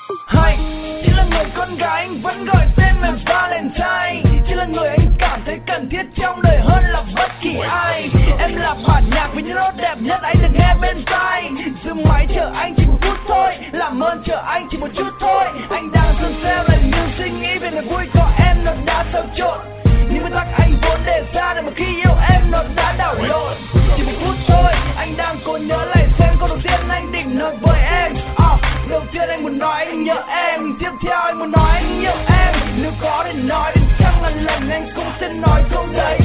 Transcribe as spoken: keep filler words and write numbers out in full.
Hay chỉ là người con gái anh vẫn gọi tên là Valentine, chỉ là người anh cảm thấy cần thiết trong đời hơn là bất kỳ ai. Em là bản nhạc với những nốt đẹp nhất anh được nghe bên tai. Dừng máy chờ anh chỉ một phút thôi, làm ơn chờ anh chỉ một chút thôi. Anh đang dừng xe lại nhiều suy nghĩ về niềm vui có em nó đã xáo trộn. Những nguyên tắc anh vốn đề ra để mà khi yêu em nó đã đảo lộn. Chỉ một phút thôi, anh đang cố nhớ lại xem câu đầu tiên anh định nói với em. uh, Đầu tiên anh muốn nói anh nhớ em, tiếp theo anh muốn nói anh yêu em. Nếu có để nói đến trăm ngàn lần anh cũng sẽ nói câu đấy.